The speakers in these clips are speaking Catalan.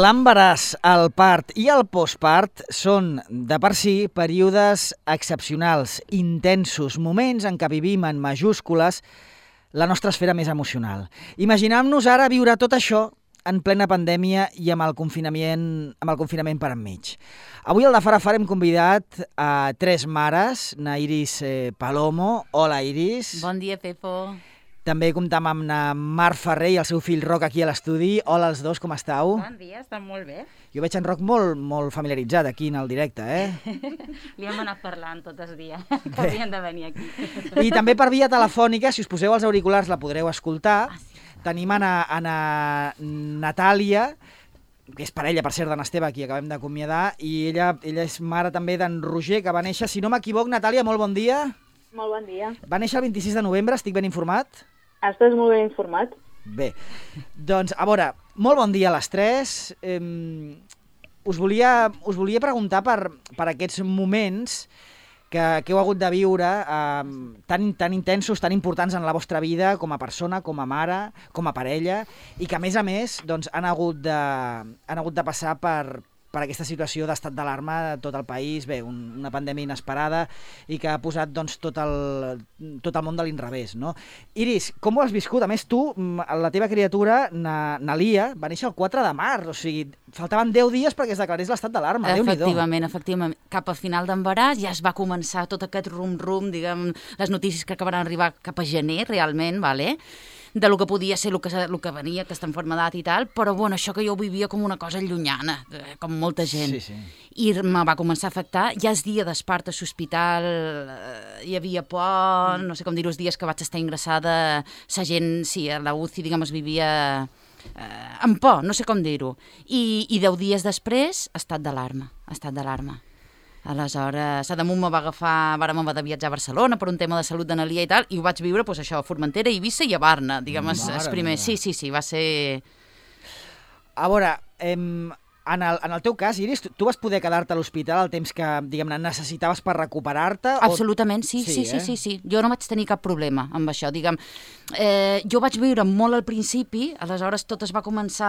L'embaràs, el part i el postpart són, de per si, períodes excepcionals, intensos, moments en què vivim en majúscules la nostra esfera més emocional. Imaginem-nos ara viure tot això en plena pandèmia i amb el confinament per enmig. Avui al De Far a Far hem convidat a tres mares, na Iris Palomo. Hola, Iris. Bon dia, Pepo. També comptam amb na Mar Ferrer i el seu fill Roc aquí a l'estudi. Hola els dos, com esteu? Bon dia, estan molt bé. Jo veig en Roc molt familiaritzat aquí en el directe, Li hem anat parlant tot el dia, que havien de venir aquí. I també per via telefònica, si us poseu els auriculars la podreu escoltar. Sí. Tenim a Natàlia, que és parella, per cert, d'en Esteve, qui acabem d'acomiadar, i ella és mare també d'en Roger, que va néixer, si no m'equivoc, Natàlia, molt bon dia. Molt bon dia. Va néixer el 26 de novembre, estic ben informat? Estàs molt ben informat. Bé, doncs, a veure, molt bon dia a les tres. Us volia preguntar per aquests moments que heu hagut de viure tan intensos, tan importants en la vostra vida com a persona, com a mare, com a parella, i que, a més, doncs, han hagut de passar per aquesta situació d'estat d'alarma a tot el país, bé, una pandèmia inesperada i que ha posat doncs, tot el món de l'inrevés, no? Iris, com ho has viscut? A més, tu, la teva criatura, na Lia, va néixer el 4 de març, o sigui, faltaven 10 dies perquè es declarés l'estat d'alarma. Efectivament. Cap al final d'embaràs ja es va començar tot aquest rum-rum, diguem, les notícies que acabaran arribar cap a gener, realment, vale? De lo que podia ser el que venia, aquesta malaltia i tal, però bueno, això que jo ho vivia com una cosa llunyana, com molta gent. Sí. I me va començar a afectar. Ja el dia d'espart a l'hospital hi havia por, no sé com dir-ho, els dies que vaig estar ingressada, la gent, sí, a la UCI, diguem, es vivia amb por, no sé com dir-ho. I 10 dies després, estat d'alarma. Aleshores, a damunt vàrem haver de viatjar a Barcelona per un tema de salut de na Lia i tal, i ho vaig viure, doncs això, a Formentera, Eivissa i a Barna, diguem, els primers. Sí, va ser... A veure, en el teu cas, Iris, tu vas poder quedar-te a l'hospital el temps que, diguem-ne, necessitaves per recuperar-te? Absolutament, sí. Jo no vaig tenir cap problema amb això, diguem. Jo vaig viure molt al principi, aleshores tot es va començar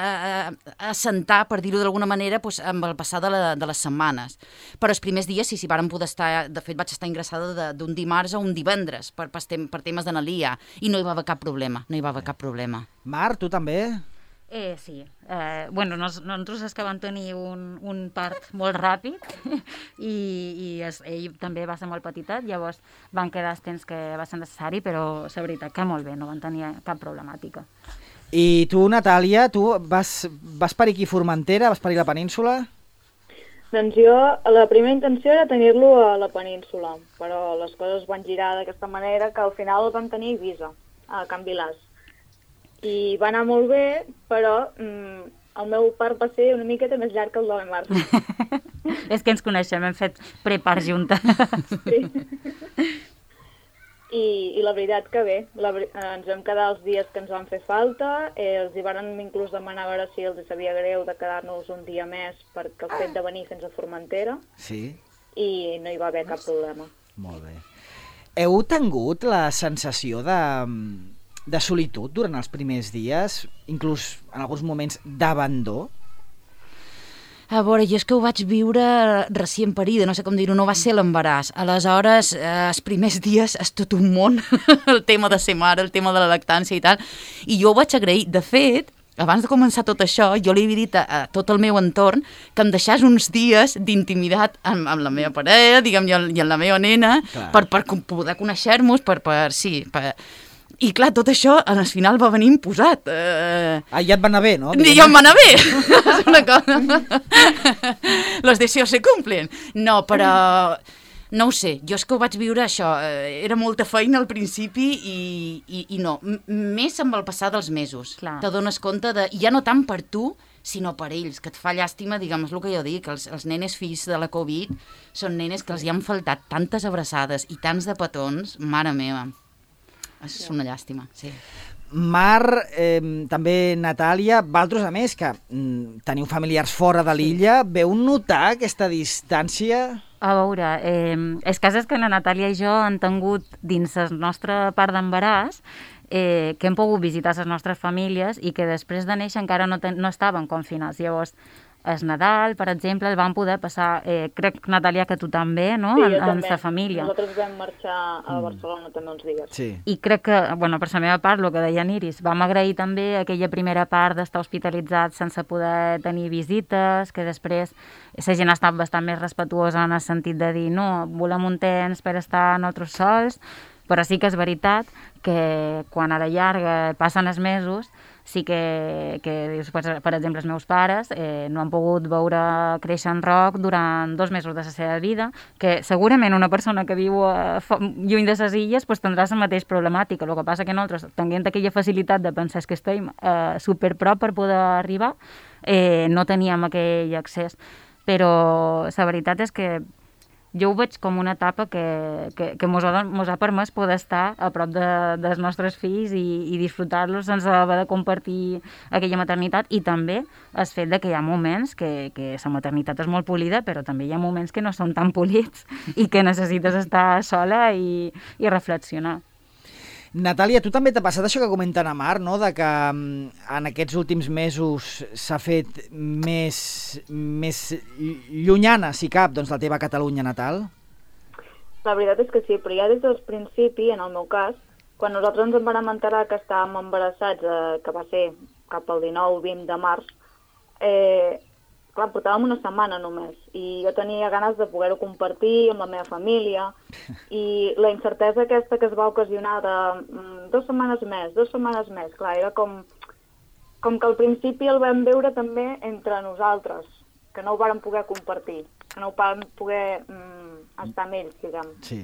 a assentar, per dir-ho d'alguna manera, doncs, amb el passar de les setmanes. Però els primers dies, sí, vàrem poder estar... De fet, vaig estar ingressada d'un dimarts a un divendres per temes de na Lia, i no hi va haver cap problema, Mar, tu també? Sí. Nosaltres és que vam tenir un part molt ràpid i ell també va ser molt petitet, llavors van quedar els temps que va ser necessari, però la veritat que molt bé, no van tenir cap problemàtica. I tu, Natàlia, tu vas parir aquí a Formentera, vas parir a la península? Doncs jo, la primera intenció era tenir-lo a la península, però les coses van girar d'aquesta manera que al final el vam tenir a Eivissa, a Can Vilàs. I va anar molt bé, però el meu part va ser una miqueta més llarg que el de la Mar. És que ens coneixem, hem fet prepar juntes. Sí. I la veritat que bé, ens vam quedar els dies que ens van fer falta, els hi varen inclús demanar a veure si els sabia greu de quedar-nos un dia més perquè el fet de venir fins a Formentera. Sí. I no hi va haver cap problema. Molt bé. Heu tingut la sensació de solitud durant els primers dies, inclús en alguns moments d'abandó? A veure, jo és que ho vaig viure recient parida, no sé com dir-ho, no va ser l'embaràs. Aleshores, els primers dies és tot un món, el tema de ser mare, el tema de la lactància i tal, i jo ho vaig agrair. De fet, abans de començar tot això, jo li havia dit a tot el meu entorn que em deixés uns dies d'intimitat amb la meva parella, diguem, i amb la meva nena, per poder conèixer-nos, I clar, tot això al final va venir imposat. Ja et va anar bé, no? Ja em va anar bé. És una cosa. Los deseos se cumplen. No, però... No ho sé, jo és que ho vaig viure això. Era molta feina al principi i no. Més amb el passar dels mesos. Clar. T'adones compte de... Ja no tant per tu, sinó per ells, que et fa llàstima, diguem, és el que jo dic, els nenes fills de la Covid són nenes que els hi han faltat tantes abraçades i tants de petons, mare meva. És una llàstima, sí. Mar, també Natàlia, vosaltres a més, que teniu familiars fora de l'illa, veu notar aquesta distància? A veure, el cas és que la Natàlia i jo han tingut dins la nostra part d'embaràs que hem pogut visitar les nostres famílies i que després de néixer encara no estaven confinats. Llavors, el Nadal, per exemple, el vam poder passar, crec, Natàlia, que tu també, no? Sí, en sa família. Nosaltres vam marxar a Barcelona també uns dies. Sí. I crec que, bueno, per la meva part, el que deia Iris, vam agrair també aquella primera part d'estar hospitalitzats sense poder tenir visites, que després la gent ha estat bastant més respetuosa en el sentit de dir no, volem un temps per estar nosaltres sols, però sí que és veritat que quan a la llarga passen els mesos sí que per exemple, els meus pares no han pogut veure créixer en Roc durant 2 mesos de la seva vida, que segurament una persona que viu lluny de les illes pues, tindrà la mateixa problemàtica. El que passa que nosaltres, tenint aquella facilitat de pensar que estem superprop per poder arribar, no teníem aquell accés. Però la veritat és que jo ho veig com una etapa que mos ha permès poder estar a prop dels nostres fills i disfrutar-los sense haver de compartir aquella maternitat, i també el fet de que hi ha moments que la maternitat és molt polida, però també hi ha moments que no són tan polits i que necessites estar sola i reflexionar. Natàlia, tu també t'ha passat això que comenta na Mar, no? De que en aquests últims mesos s'ha fet més llunyana, si cap, doncs, la teva Catalunya natal? La veritat és que sí, però ja des del principi, en el meu cas, quan nosaltres ens en vam enterar que estàvem embarassats, que va ser cap al 19-20 de març, clar, portàvem una setmana només i jo tenia ganes de poder-ho compartir amb la meva família i la incertesa aquesta que es va ocasionar de 2 setmanes més, clar, era com que al principi el vam veure també entre nosaltres, que no ho vàrem poder compartir, que no ho vàrem poder estar amb ells, diguem. Sí.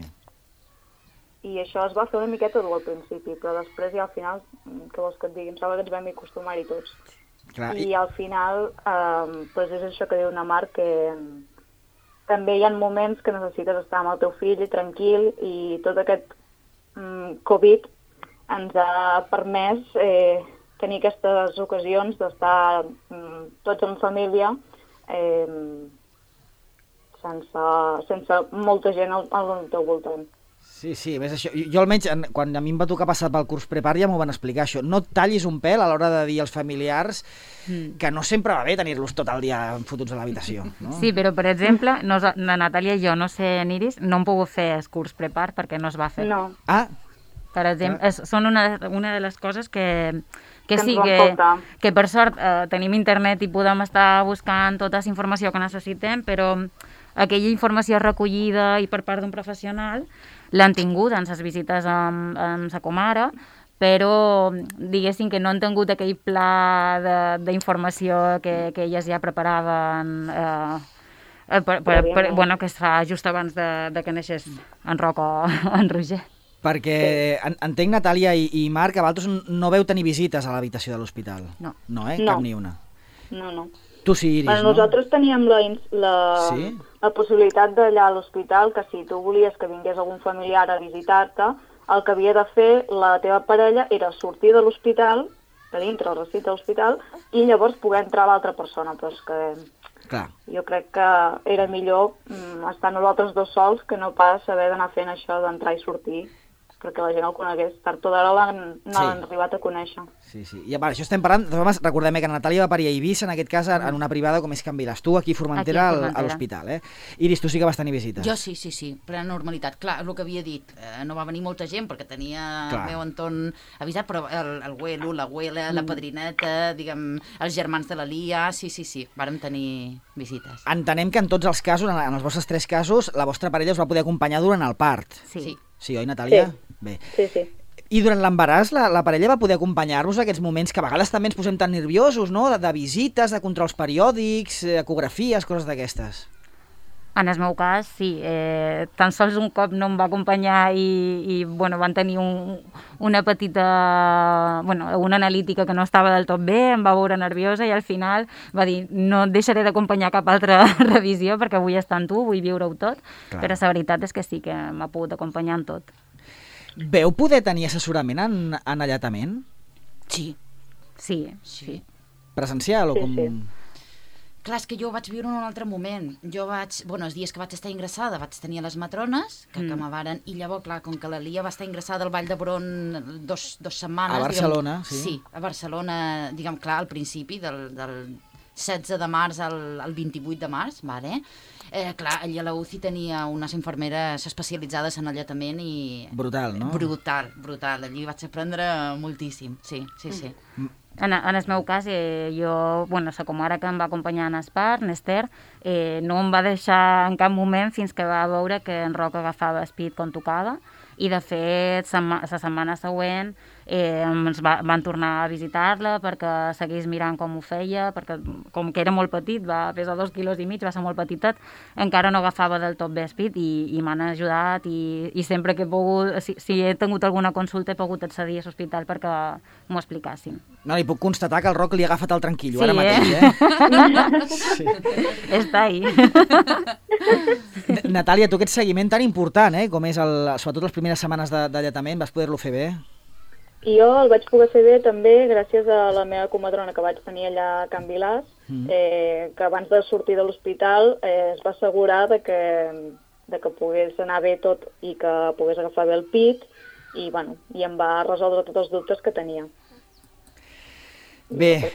I això es va fer una miqueta dur al principi, però després ja al final, què vols que et digui, em sembla que ens vam acostumar-hi tots. Clar, I al final, doncs és això que diu na Mar, que també hi ha moments que necessites estar amb el teu fill i tranquil, i tot aquest Covid ens ha permès tenir aquestes ocasions d'estar tots en família sense molta gent al teu voltant. Sí, més això. Jo almenys, quan a mi em va tocar passar pel curs prepar, ja m'ho van explicar, això. No et tallis un pèl a l'hora de dir als familiars que no sempre va bé tenir-los tot el dia fotuts a l'habitació. No? Sí, però, per exemple, la Natàlia i jo, no sé, Iris, no hem pogut fer el curs prepar perquè no es va fer. No. Ah, per exemple, són una de les coses que sí, que per sort tenim internet i podem estar buscant tota la informació que necessitem, però aquella informació recollida i per part d'un professional l'han tingut en les visites amb sa comare, però diguéssim que no han tingut aquell pla d'informació que elles ja preparaven bueno, que es fa just abans de que naixés en Roc o en Roger. Perquè entenc, Natàlia i Marc, que vosaltres no veu tenir visites a l'habitació de l'hospital. No. No, No. Cap ni una. No. Tu sí, Iris, no? Nosaltres teníem Sí? la possibilitat d'allà a l'hospital que si tu volies que vingués algun familiar a visitar-te, el que havia de fer la teva parella era sortir de l'hospital, de dintre el recinte de l'hospital, i llavors poder entrar l'altra persona. Però és que Clar. jo crec que era millor estar nosaltres dos sols que no pas haver d'anar fent això d'entrar i sortir, perquè la gent el conegués. Tard o d'hora no l'han arribat a conèixer. Sí. I va, això estem parlant, recordem que Natàlia va parir a Eivissa, en aquest cas en una privada com és Can Vilàs. Tu aquí a Formentera, a l'hospital, Iris, tu sí que vas tenir visites. Jo sí, plena normalitat. Clar, el que havia dit, no va venir molta gent perquè tenia el meu entorn avisat, però el l'abuela, la padrineta, diguem, els germans de la Lia, sí, vàrem tenir visites. Entenem que en tots els casos, en els vostres 3 casos, la vostra parella us va poder acompanyar durant el part. Sí. Sí, oi, Natàlia? Sí. Bé. Sí. I durant l'embaràs, la parella va poder acompanyar-vos aquests moments que a vegades també ens posem tan nerviosos, no? De visites, de controls periòdics, ecografies, coses d'aquestes. En el meu cas, sí. Tan sols un cop no em va acompanyar i bueno, van tenir una petita... una analítica que no estava del tot bé, em va veure nerviosa i al final va dir no et deixaré d'acompanyar cap altra revisió perquè vull estar amb tu, vull viure-ho tot. Clar. Però la veritat és que sí que m'ha pogut acompanyar en tot. Veu poder tenir assessorament en allatament? Sí. Sí. Presencial o com... Sí. Clar, és que jo vaig viure en un altre moment. Els dies que vaig estar ingressada vaig tenir les matrones, que me varen, i llavors, clar, com que la Lia va estar ingressada al Vall d'Hebron dos setmanes... A Barcelona, sí. Sí, a Barcelona, diguem, clar, al principi, del 16 de març al 28 de març, vale? Clar, allà a la UCI tenia unes infermeres especialitzades en alletament i... Brutal, no? Brutal. Allí vaig aprendre moltíssim, sí. En el meu cas, jo, la comare que em va acompanyar en Espart, Nester, no em va deixar en cap moment fins que va veure que en Roc agafava speed quan tocava, i de fet la setmana següent ens van tornar a visitar-la perquè seguís mirant com ho feia, perquè com que era molt petit, va pesar 2,5 quilos, va ser molt petitet, encara no agafava del tot bé speed i m'han ajudat i sempre que he pogut, si he tingut alguna consulta he pogut accedir a l'hospital perquè m'ho explicassin. No, li puc constatar que el Roc li ha agafat el tranquillo, sí, ara mateix, Sí. Està ahí. Natàlia, tu aquest seguiment tan important, com és sobretot les primeres setmanes d'alletament, vas poder-lo fer bé? I jo el vaig poder fer bé també gràcies a la meva comadrona que vaig tenir allà a Can Vilàs, que abans de sortir de l'hospital es va assegurar de que pogués anar bé tot i que pogués agafar bé el pit i em va resoldre tots els dubtes que tenia. Bé,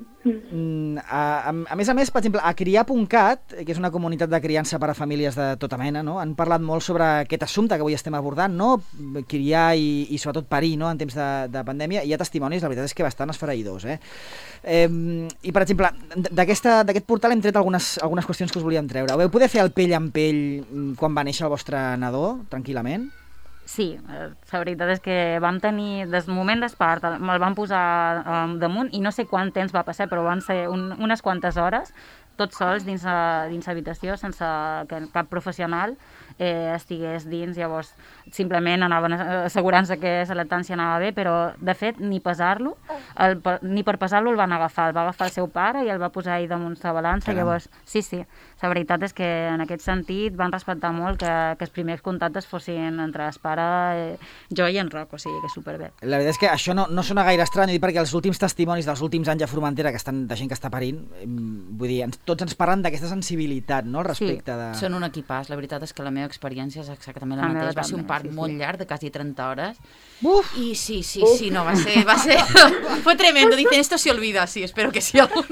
a més, per exemple, a Criar.cat, que és una comunitat de criança per a famílies de tota mena, no? Han parlat molt sobre aquest assumpte que avui estem abordant, no? Criar i sobretot parir, no? En temps de pandèmia. Hi ha testimonis, la veritat és que bastant esfereïdors, I, per exemple, d'aquest portal hem tret algunes qüestions que us volíem treure. Ho vau poder fer el pell amb pell quan va néixer el vostre nadó, tranquil·lament? Sí, la veritat és que vam tenir, des del moment d'Espart, me'l van posar damunt i no sé quant temps va passar, però van ser unes quantes hores, tots sols dins l'habitació, sense que cap professional estigués dins. Llavors, simplement anaven assegurant-se que la lactància anava bé, però, de fet, ni pesar-lo, ni per pesar-lo el van agafar. El va agafar el seu pare i el va posar ahí damunt la balança. Llavors, sí, la veritat és que en aquest sentit van respectar molt que els primers contactes fossin entre el pare, jo i en Roc, o sigui que superbé. La veritat és que això no sona gaire estrany, perquè els últims testimonis dels últims anys a Formentera, que estan de gent que està parint, vull dir, tots ens parlen d'aquesta sensibilitat, no?, al respecte de... Sí, són un equipàs. La veritat és que la meva experiència és exactament la mateixa. Va ser un part molt llarg, de quasi 30 hores. Uf! I sí, no, va ser... Fue tremendo. Dicen, esto se olvida. Sí, espero que sí.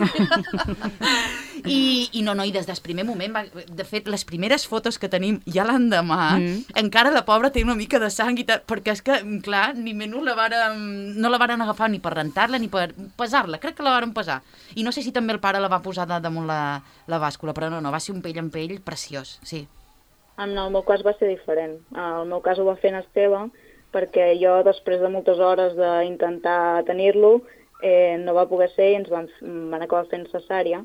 I no, i des del primer moment, de fet, les primeres fotos que tenim ja l'endemà, encara la pobra té una mica de sang i tal, perquè és que, clar, ni menys no la varen agafar ni per rentar-la ni per pesar-la. Crec que la varen pesar. I no sé si també el pare la va posar damunt la bàscula, però no, va ser un pell en pell preciós, sí. En el meu cas va ser diferent. El meu cas ho va fer en Esteve, perquè jo, després de moltes hores d'intentar tenir-lo, no va poder ser i ens van acabar fent cesària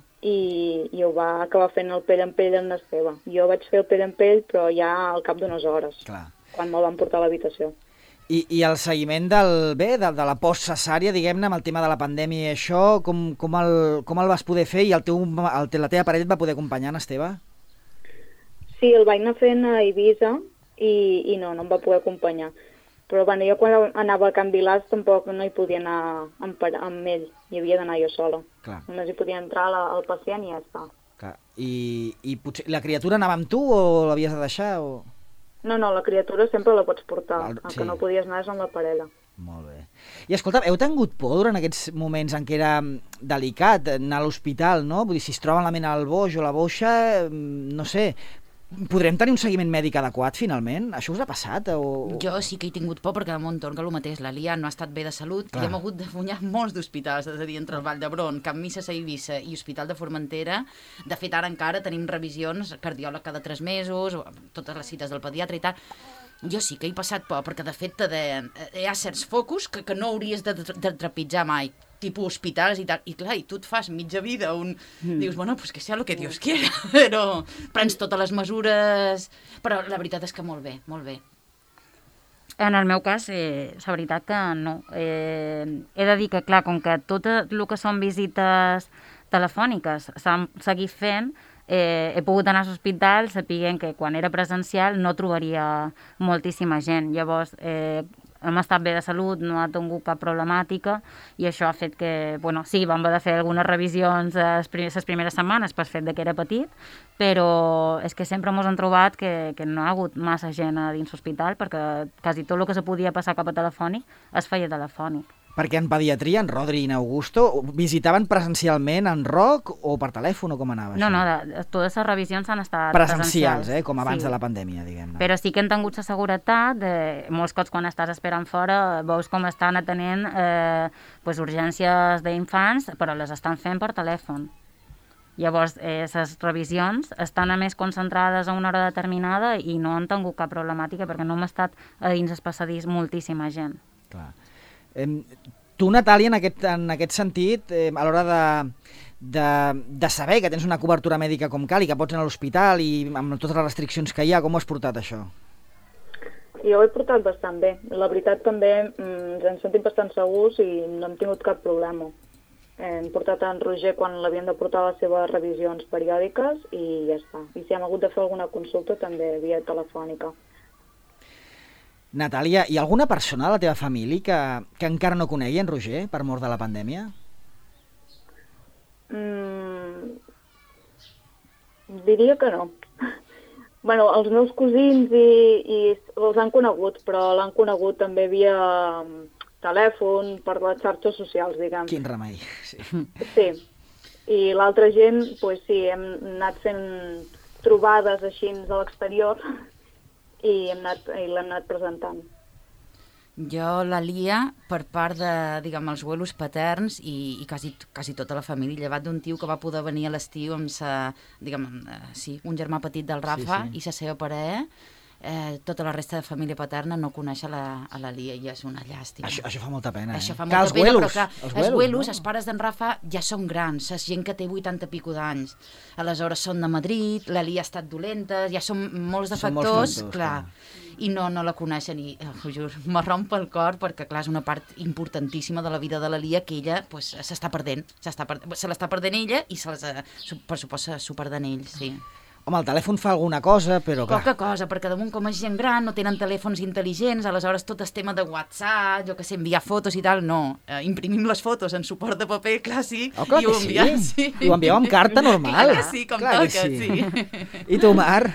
i ho va acabar fent el pell en pell en Esteve. Jo vaig fer el pell en pell, però ja al cap d'unes hores, quan me'l van portar a l'habitació. I el seguiment de la post-cesària, diguem-ne, amb el tema de la pandèmia i això, com el vas poder fer i la teva parella et va poder acompanyar, en Esteve? Sí, el vaig anar fent a Eivissa i no em va poder acompanyar. Però jo quan anava a Can Vilàs tampoc no hi podia anar amb ell, hi havia d'anar jo sola. Clar. Només hi podia entrar al pacient i ja està. Clar. I potser la criatura anava amb tu o l'havies de deixar? O... No, la criatura sempre la pots portar, el sí. que no podies anar és amb la parella. Molt bé. I escolta, heu tingut por durant aquests moments en què era delicat anar a l'hospital, no? Vull dir, si es troba malament el boix o la boixa, no sé... Podrem tenir un seguiment mèdic adequat, finalment? Això us ha passat? Jo sí que he tingut por, perquè al meu entorn que el mateix, la Lia no ha estat bé de salut, i hem hagut de funyar molts d'hospitals, és a dir, entre el Vall d'Hebron, Can Misses a Eivissa i Hospital de Formentera. De fet, ara encara tenim revisions, cardiòleg cada 3 mesos, totes les cites del pediatre i tal. Jo sí que he passat por, perquè de fet hi ha certs focus que no hauries de trepitjar mai, tipus hospitals i tal, i clar, i tu et fas mitja vida dius, bueno, pues que sea lo que Dios quiera, però prens totes les mesures, però la veritat és que molt bé, molt bé. En el meu cas, la veritat que no. He de dir que, clar, com que tot el que són visites telefòniques s'han seguit fent, he pogut anar a l'hospital sapiguent que quan era presencial no trobaria moltíssima gent. Llavors, hem estat bé de salut, no ha tingut cap problemàtica i això ha fet que, bueno, sí, vam haver de fer algunes revisions les primeres setmanes per fet que era petit, però és que sempre ens hem trobat que no ha hagut massa gent a dins l'hospital perquè quasi tot el que se podia passar cap a telefònic es feia telefònic. Perquè en pediatria, en Rodri i en Augusto, visitaven presencialment en Roc o per telèfon o com anava això? No, totes les revisions han estat presencials, com abans de la pandèmia, diguem-ne. Però sí que han tingut la seguretat, molts cops quan estàs esperant fora veus com estan atenent urgències d'infants, però les estan fent per telèfon. Llavors, les revisions estan a més concentrades a una hora determinada i no han tingut cap problemàtica perquè no hem estat a dins el passadís moltíssima gent. Clar. Tu, Natàlia, en aquest sentit, a l'hora de saber que tens una cobertura mèdica com cal i que pots anar a l'hospital i amb totes les restriccions que hi ha, com ho has portat, això? Jo ho he portat bastant bé. La veritat, també ens hem sentit bastant segurs i no hem tingut cap problema. Hem portat en Roger quan l'havien de portar a les seves revisions periòdiques i ja està. I si hem hagut de fer alguna consulta, també via telefònica. Natàlia, hi ha alguna persona de la teva família que encara no conegui en Roger per mort de la pandèmia? Diria que no. Bueno, els meus cosins i els han conegut, però l'han conegut també via telèfon, per les xarxes socials, diguem. Quin remei, sí. Sí. I l'altra gent, doncs sí, hem anat fent trobades així a l'exterior i l'hem anat presentant. Jo, la Lia, per part de, diguem, els abuelos paterns i quasi tota la família, llevat d'un tio que va poder venir a l'estiu amb un germà petit del Rafa i la seva parella, tota la resta de família paterna no coneix a la Lia i és una llàstima. Això fa molta pena, Això fa molta pena, però clar, els abuelos, els pares d'en Rafa ja són grans, és gent que té 80 i pico d'anys. Aleshores són de Madrid, la Lia ha estat dolenta, ja són molts de factors, clar. I no la coneixen i, ho juro, me romp el cor perquè, clar, és una part importantíssima de la vida de la Lia que ella s'està perdent. Se l'està perdent ella i per supost s'ho perden ells, sí. Home, el telèfon fa alguna cosa, però clar... Poca cosa, perquè damunt com és gent gran, no tenen telèfons intel·ligents, aleshores tot és tema de WhatsApp, jo que sé, enviar fotos i tal, no. Imprimim les fotos en suport de paper clàssic i ho enviem. Sí. I ho envieu amb carta normal. Clar que sí, com toca, sí. I tu, Mar?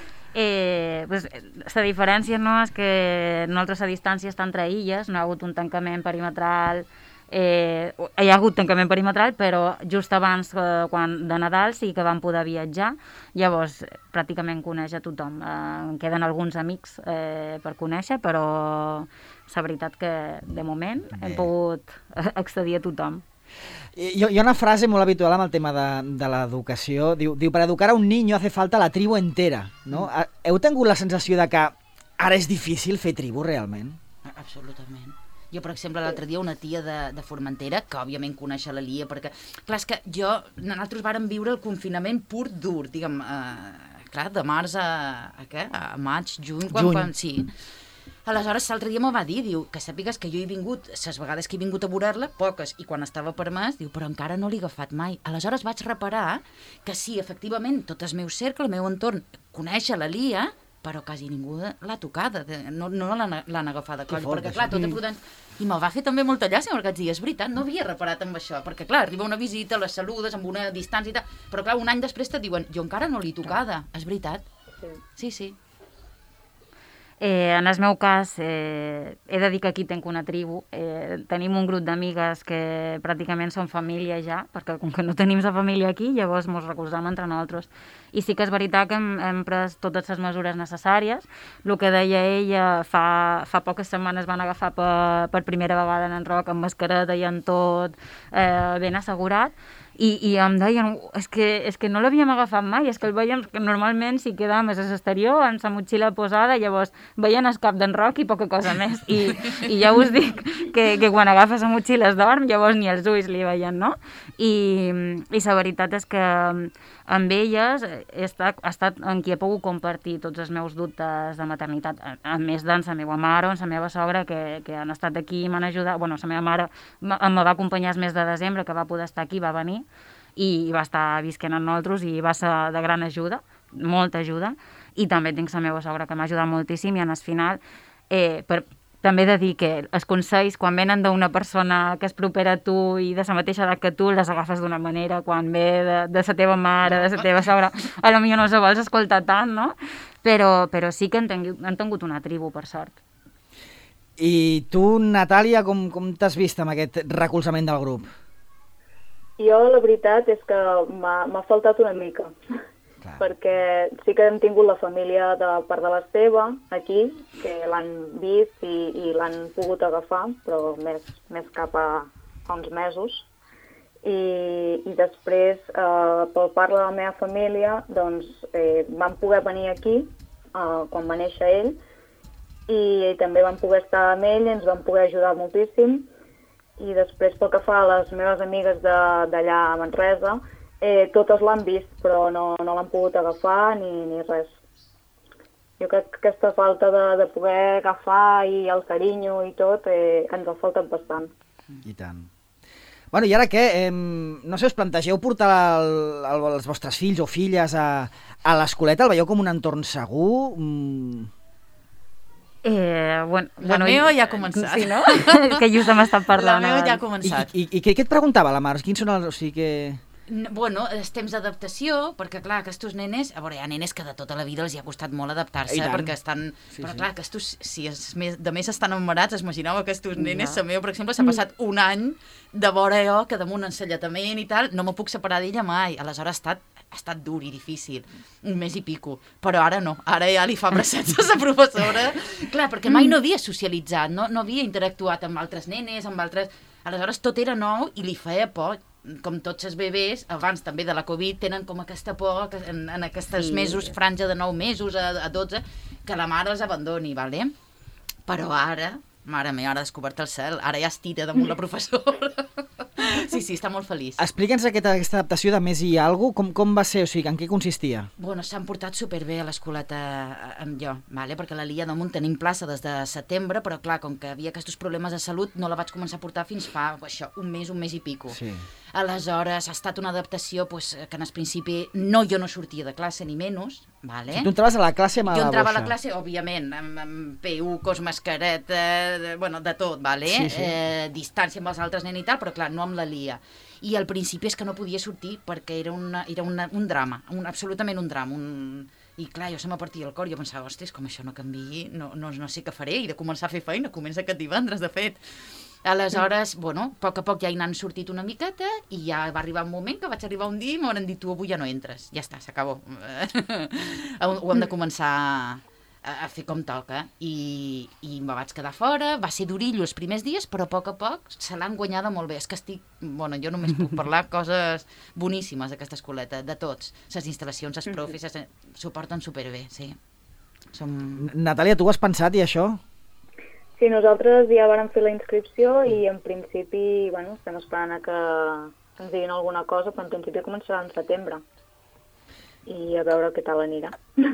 La diferència és que nosaltres a distància està entre illes, no hi ha hagut un tancament perimetral, hi ha hagut tancament perimetral, però just abans de Nadal sí que vam poder viatjar, llavors pràcticament coneix a tothom. Em queden alguns amics per conèixer, però la veritat que de moment hem pogut accedir a tothom. Hi ha una frase molt habitual amb el tema de l'educació, diu, per educar a un niño hace falta la tribu entera, no? Heu tingut la sensació de que ara és difícil fer tribu realment? Absolutament. Jo, per exemple, l'altre dia una tia de Formentera, que òbviament coneix la Lia, perquè, clar, és que nosaltres vàrem viure el confinament pur dur, diguem, clar, de març a maig, juny, quan sí. Aleshores, l'altre dia me va dir, diu, que sàpigues que jo he vingut, les vegades que he vingut a veure-la, poques, i quan estava permès, diu, però encara no l'he agafat mai. Aleshores vaig reparar que sí, efectivament, tot el meu cercle, el meu entorn, coneix la Lia, però quasi ningú l'ha tocada, no l'han agafada, perquè clar, tot a prudència. I me'l va fer també molta llàstima, perquè vaig dir, és veritat, no havia reparat amb això, perquè clar, arriba una visita, les saludes amb una distància i tal, però clar, un any després te diuen, jo encara no l'he tocada, és veritat. Sí. En el meu cas, he de dir que aquí tenc una tribu. Tenim un grup d'amigues que pràcticament són família ja, perquè com que no tenim la família aquí, llavors ens recolzam entre nosaltres. I sí que és veritat que hem pres totes les mesures necessàries. El que deia ella, fa poques setmanes van agafar per primera vegada en Roc amb mascareta i en tot ben assegurat. I em deien, és que no l'havíem agafat mai, és que el veiem, que normalment si quedàvem a l'exterior amb la motxilla posada, llavors veien el cap d'en Roc i poca cosa més. I ja us dic que quan agafes la motxilla es dorm, llavors ni els ulls li veien, no? I la veritat és que amb elles he estat en qui he pogut compartir tots els meus dubtes de maternitat, a més de la meva mare o la meva sogra, que han estat aquí i m'han ajudat. Bueno, la meva mare em va acompanyar el mes de desembre, que va poder estar aquí, va venir, i va estar visquent amb nosaltres i va ser de gran ajuda, molta ajuda, i també tinc la meva sogra que m'ha ajudat moltíssim i en el final, també he de dir que els consells, quan venen d'una persona que és propera a tu i de la mateixa edat que tu, les agafes d'una manera, quan ve de la teva mare, de la teva sogra, a lo millor no els vols escoltar tant, no? Però sí que han tingut una tribu, per sort. I tu, Natàlia, com t'has vist amb aquest recolzament del grup? Jo, la veritat, és que m'ha faltat una mica. Clar. Perquè sí que hem tingut la família de part de la seva aquí, que l'han vist i l'han pogut agafar, però més cap a uns mesos. I després, per part de la meva família, doncs, van poder venir aquí quan va néixer ell, i també van poder estar amb ell, ens van poder ajudar moltíssim. I després, pel que fa a les meves amigues d'allà a Manresa, totes l'han vist, però no l'han pogut agafar ni res. Jo crec que aquesta falta de poder agafar i el carinyo i tot ens ha faltat bastant. I tant. Bueno, i ara què? No sé, us plantegeu portar els vostres fills o filles a l'escoleta? El veieu com un entorn segur? La meva ja ha començat. Sí, no? Que just hem estat parlant. La meva ja ha començat. I què et preguntava la Mar? Quins són els... O sigui que... Bueno, els temps d'adaptació, perquè clar, aquests nenes, a veure, hi ha nenes que de tota la vida els hi ha costat molt adaptar-se, perquè estan... Sí, però clar, aquests, si de més estan emmarats, es imaginava que aquests nenes, la meva, per exemple, s'ha passat un any de vora jo, que damunt enselletament i tal, no me puc separar d'ella mai, aleshores ha estat dur i difícil, un mes i pico, però ara no, ara ja li fa bracets a la professora, clar, perquè mai no havia socialitzat, no havia interactuat amb altres nenes, amb altres... Aleshores tot era nou i li feia por, com tots els bebès, abans també de la Covid, tenen com aquesta por en aquests mesos, franja de 9 mesos a 12, que la mare els abandoni, ¿vale? Però ara, mare meva, ara ha descobert el cel, ara ja es tira damunt la professora. Sí, està molt feliç. Explica'ns aquesta adaptació de mes i alguna cosa, com va ser, o sigui, en què consistia? Bueno, s'han portat superbé a l'escoleta amb jo, ¿vale? Perquè la Lia damunt tenim plaça des de setembre, però clar, com que havia aquests problemes de salut, no la vaig començar a portar fins fa un mes i pico. Sí. Aleshores, ha estat una adaptació que en el principi jo no sortia de classe ni menys, ¿vale? Tu entraves a la classe amb la bossa. Jo entrava a la classe, òbviament, amb PU, mascareta, de tot, ¿vale? Sí. Distància amb els altres nens i tal, però clar, no amb la Lia. I al principi és que no podia sortir perquè era un drama, absolutament un drama. I clar, jo se m'apartia el cor, jo pensava, ostres, com això no canviï, no sé què faré, i de començar a fer feina, comença aquest divendres, de fet. Aleshores, a poc a poc ja hi n'han sortit una miqueta i ja va arribar un moment que vaig arribar un dia i m'hauran dit, tu avui ja no entres. Ja està, s'acabó. Ho hem de començar a fer com toca. I me vaig quedar fora, va ser durillo els primers dies, però a poc se l'han guanyada molt bé. És que jo només puc parlar coses boníssimes d'aquesta escoleta, de tots. Les instal·lacions, els profes, s'ho porten superbé, sí. Natàlia, tu ho has pensat i això? Sí, nosaltres ja vàrem fer la inscripció i en principi, estem esperant que ens diguin alguna cosa, però en principi començarà en setembre. I a veure què tal anirà.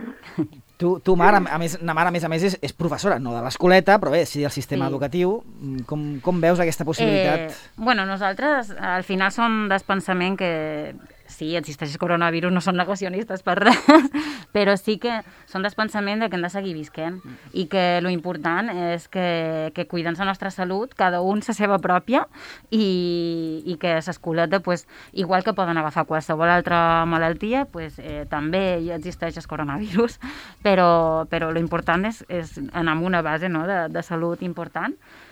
Tu, Mar, a més és professora, no de l'escoleta, però bé, sí del sistema educatiu. Com veus aquesta possibilitat? Nosaltres al final som del pensament que sí, existeix el coronavirus, no són negacionistes per res, però sí que són del pensament que hem de seguir visquent i que lo important és que cuidem la nostra salut, cada un la seva pròpia, i que l'escoleta, igual que poden agafar qualsevol altra malaltia, també hi existeix el coronavirus, però lo important és anar amb una base de salut important.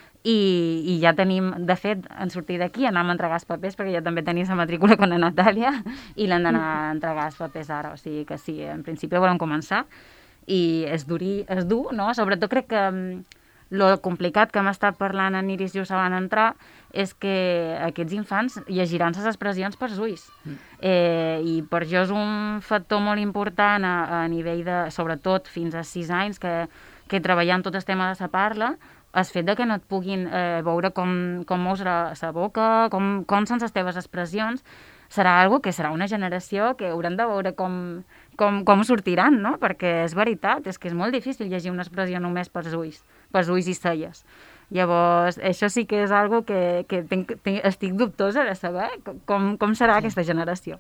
I ja tenim, de fet, en sortir d'aquí anem a entregar els papers, perquè ja també tenim la matrícula con la Natàlia i l'hem d'anar a entregar els papers ara, o sigui que sí, en principi volem començar i és dur, no? Sobretot crec que lo complicat que hem estat parlant en Iris i us van entrar és que aquests infants llegiran les expressions pels ulls i per això és un factor molt important a nivell de, sobretot fins a 6 anys que treballant tot el tema de la parla, el fet que no et puguin veure com mous la boca, com són les teves expressions, serà algo que serà una generació que haurem de veure com sortiran, no? Perquè és veritat, és que és molt difícil llegir una expressió només pels ulls i celles. Llavors, això sí que és algo que estic dubtosa de saber com serà aquesta generació.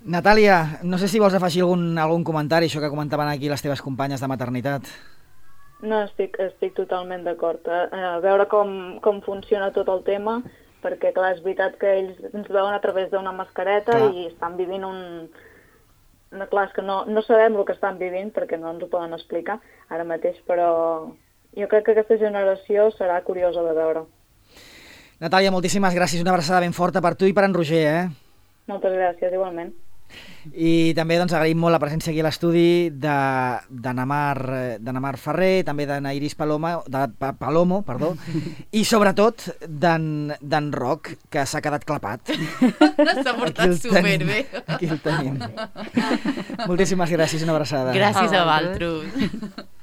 Natàlia, no sé si vols afegir algun comentari, això que comentaven aquí les teves companyes de maternitat. No, estic totalment d'acord. A veure com funciona tot el tema, perquè, clar, és veritat que ells ens veuen a través d'una mascareta i estan vivint clar, és que no sabem el que estan vivint perquè no ens ho poden explicar ara mateix, però jo crec que aquesta generació serà curiosa de veure. Natàlia, moltíssimes gràcies. Una abraçada ben forta per tu i per en Roger, Moltes gràcies, igualment. I també doncs, agraïm molt la presència aquí a l'estudi de Namar Ferrer, també d'en Iris Palomo, i sobretot d'en Roc, que s'ha quedat clapat. S'ha portat superbé. Aquí el tenim. Moltíssimes gràcies, una abraçada. Gràcies a vosaltres.